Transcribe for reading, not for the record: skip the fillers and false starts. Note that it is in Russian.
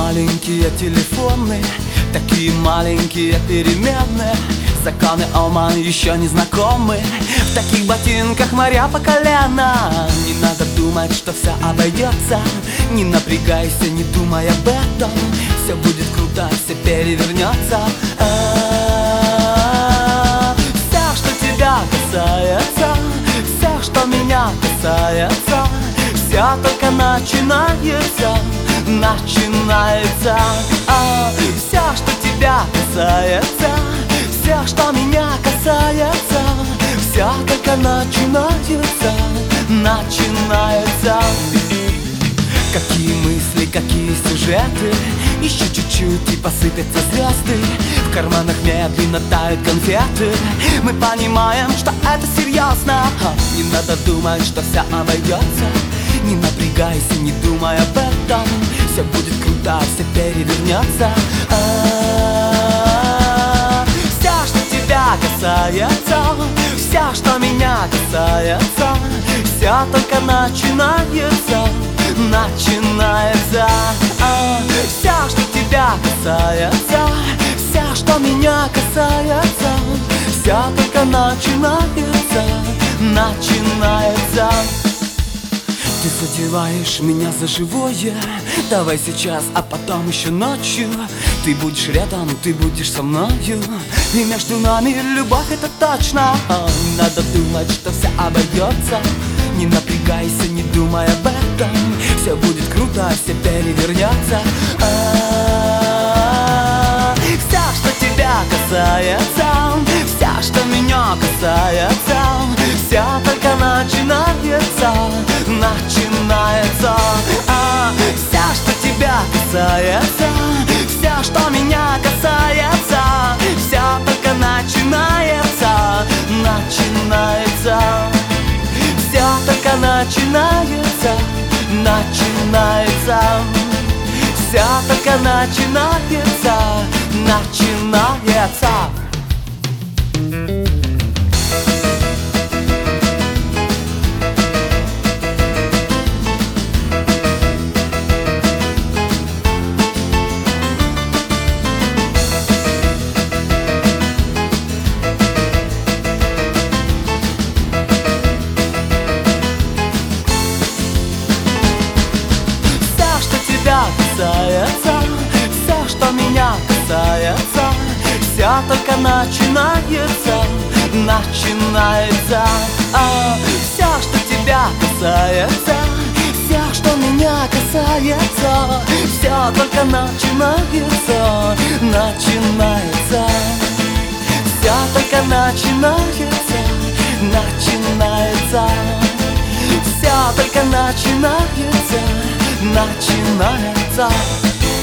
маленькие телефоны, такие маленькие перемены. Законы Ома еще не знакомы. В таких ботинках моря по колено. Не надо думать, что все обойдется. Не напрягайся, не думай об этом. Все будет круто, все перевернется. Все, что тебя касается, все, что меня касается, все только начинается. Начинается. Все, что тебя касается, все, что меня касается, все только начинается. Начинается. Какие мысли, какие сюжеты, еще чуть-чуть и посыпятся звезды. В карманах медленно тают конфеты. Мы понимаем, что это серьезно. Не надо думать, что все обойдется. Не напрягайся, не думай об этом. Все будет круто, все перевернется. Все, что тебя касается, все, что меня касается, все только начинается. Начинается. Все, что тебя касается, все, что меня касается, все только начинается. Начинается. Ты задеваешь меня за живое. Давай сейчас, а потом еще ночью. Ты будешь рядом, ты будешь со мною. И между нами любовь, это точно. Не надо думать, что все обойдется. Не напрягайся, не думай об этом. Все будет круто, все перевернется. Все, что тебя касается, все, что меня касается, все только начинается. Начинается. Все, что тебя касается, все, что меня касается, все только начинается. Начинается. Все только начинается. Начинается. Все только начинается. Начинается. Касается, все, что меня касается, все только начинается. Начинается. Все, что тебя касается, все, что меня касается, все только начинается. Начинается. Все только начинается. Начинается. Все только начинается. Начинается.